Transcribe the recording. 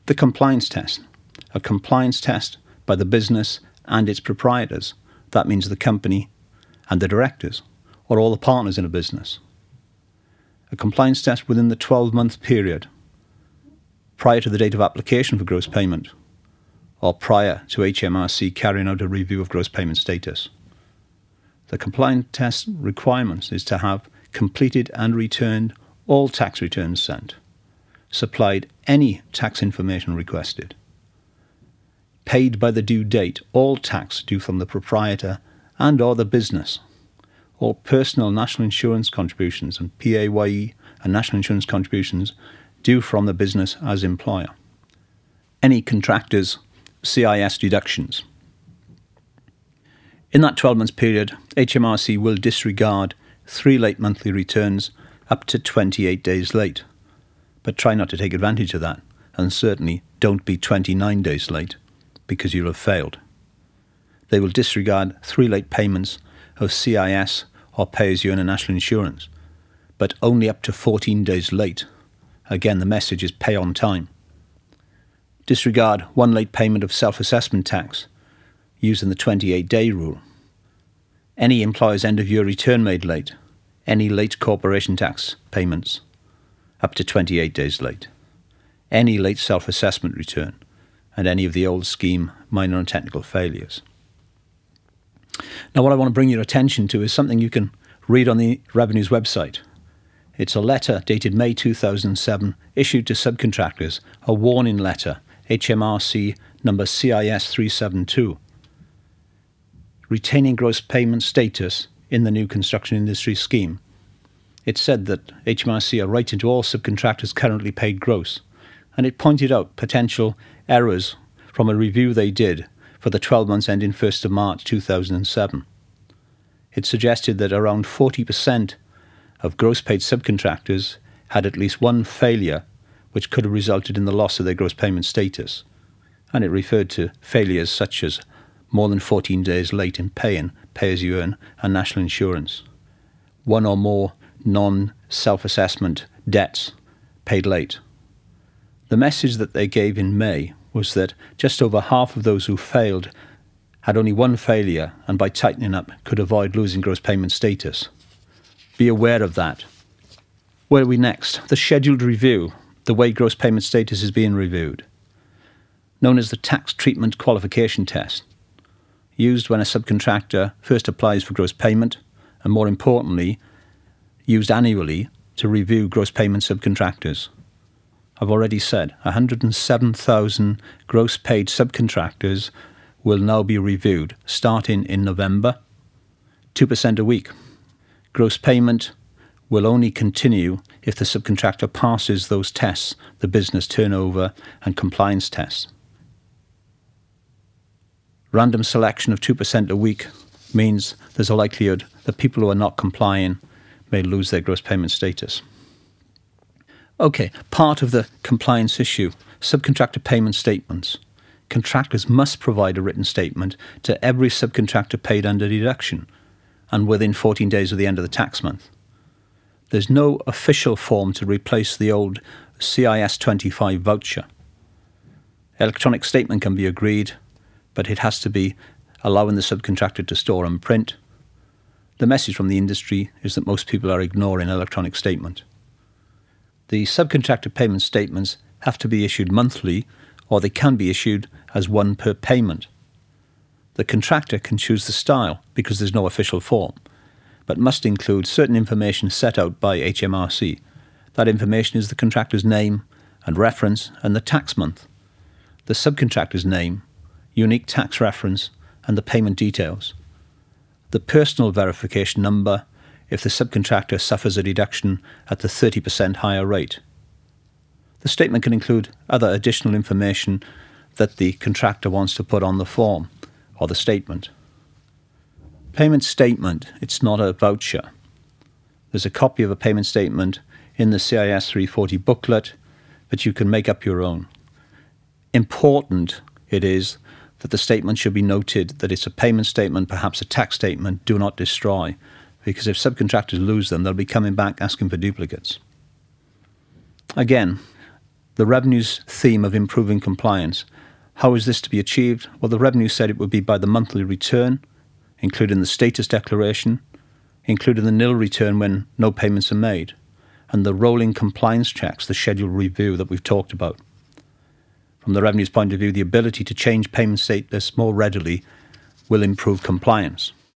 The compliance test. A compliance test by the business and its proprietors. That means the company and the directors, or all the partners in a business. A compliance test within the 12-month period, prior to the date of application for gross payment, or prior to HMRC carrying out a review of gross payment status. The compliance test requirements is to have completed and returned all tax returns sent, supplied any tax information requested, paid by the due date all tax due from the proprietor and or the business, all personal national insurance contributions and PAYE and national insurance contributions due from the business as employer, any contractors' CIS deductions. In that 12-month period, HMRC will disregard 3 late monthly returns up to 28 days late, but try not to take advantage of that, and certainly don't be 29 days late, because you'll have failed. They will disregard 3 late payments of CIS or pay-as-you-earn and national insurance, but only up to 14 days late. Again, the message is pay on time. Disregard 1 late payment of self-assessment tax, using the 28-day rule. Any employer's end-of-year return made late. Any late corporation tax payments, up to 28 days late. Any late self-assessment return, and any of the old scheme minor and technical failures. Now, what I want to bring your attention to is something you can read on the Revenue's website. It's a letter dated May 2007, issued to subcontractors, a warning letter, HMRC number CIS 372. Retaining gross payment status in the new construction industry scheme. It said that HMRC are writing to all subcontractors currently paid gross, and it pointed out potential errors from a review they did for the 12 months ending 1st of March 2007. It suggested that around 40% of gross paid subcontractors had at least one failure which could have resulted in the loss of their gross payment status, and it referred to failures such as more than 14 days late in paying pay-as-you-earn and national insurance, 1 or more non-self-assessment debts paid late. The message that they gave in May was that just over half of those who failed had only one failure, and by tightening up could avoid losing gross payment status. Be aware of that. Where are we next? The scheduled review, the way gross payment status is being reviewed, known as the tax treatment qualification test, used when a subcontractor first applies for gross payment, and more importantly, used annually to review gross payment subcontractors. I've already said 107,000 gross paid subcontractors will now be reviewed, starting in November, 2% a week. Gross payment will only continue if the subcontractor passes those tests, the business turnover and compliance tests. Random selection of 2% a week means there's a likelihood that people who are not complying may lose their gross payment status. Okay, part of the compliance issue, subcontractor payment statements. Contractors must provide a written statement to every subcontractor paid under deduction and within 14 days of the end of the tax month. There's no official form to replace the old CIS 25 voucher. Electronic statement can be agreed, but it has to be allowing the subcontractor to store and print. The message from the industry is that most people are ignoring electronic statement. The subcontractor payment statements have to be issued monthly, or they can be issued as one per payment. The contractor can choose the style because there's no official form, but must include certain information set out by HMRC. That information is the contractor's name and reference and the tax month, the subcontractor's name, unique tax reference, and the payment details. The personal verification number if the subcontractor suffers a deduction at the 30% higher rate. The statement can include other additional information that the contractor wants to put on the form or the statement. Payment statement, it's not a voucher. There's a copy of a payment statement in the CIS 340 booklet, but you can make up your own. Important it is that the statement should be noted that it's a payment statement, perhaps a tax statement. Do not destroy, because if subcontractors lose them, they'll be coming back asking for duplicates. Again, the Revenue's theme of improving compliance. How is this to be achieved? Well, the Revenue said it would be by the monthly return, including the status declaration, including the nil return when no payments are made, and the rolling compliance checks, the scheduled review that we've talked about. From the Revenue's point of view, the ability to change payment status more readily will improve compliance.